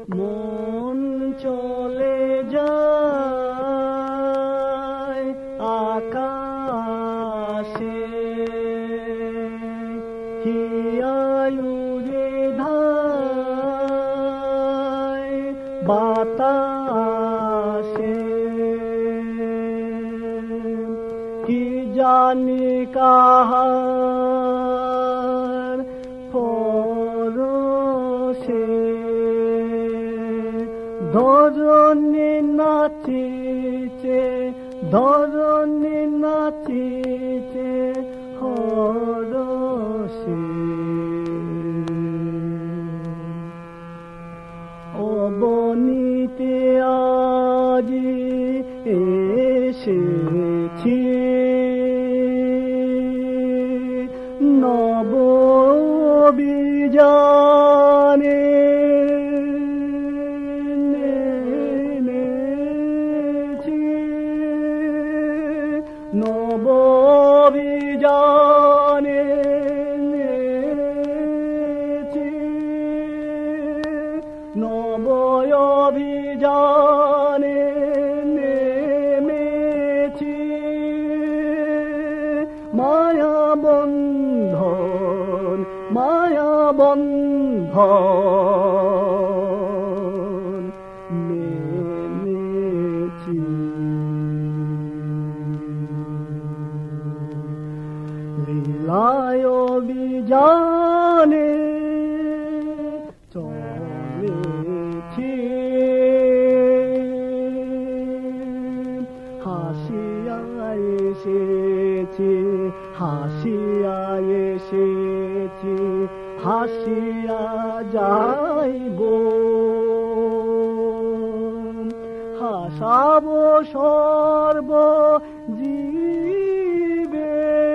মন চলে যায় আকাশে, হিয়ায় উড়ে ধায় বাতাসে। কি জানি কাহার পরশে ধরণী নাচিছে, ধরণী নাচিছে হরষে। অবনীতে আজি এসেছি, নব অভিযানে নেমেছি, নব অভিযানে নেমেছি, নব অভিযানে নেমেছি। মায়াবন্ধন, মায়াবন্ধন মেনেছি। লীলায় অভিযানে চলেছি, হাসিয়া এসেছি, হাসিয়া এসেছি, হাসিয়া যাইব। হাসাব সর্ব জীবে,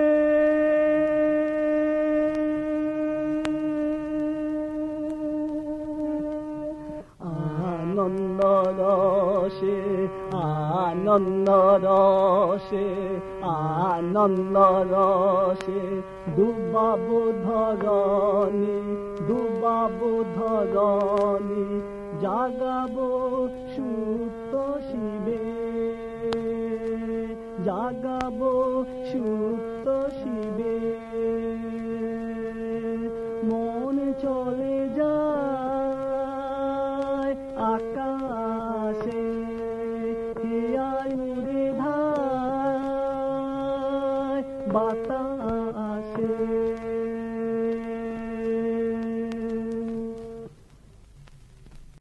আনন্দ রসে, আনন্দ রসে, আনন্দ রসে ডুবাবো ধরণী, ডুবাবো ধরণী, জাগাবো সুপ্ত শিবে, জাগাবো সুপ্ত শিবে। মন চলে যায় আকাশে, হিয়ায় উড়ে ধায় বাতাসে।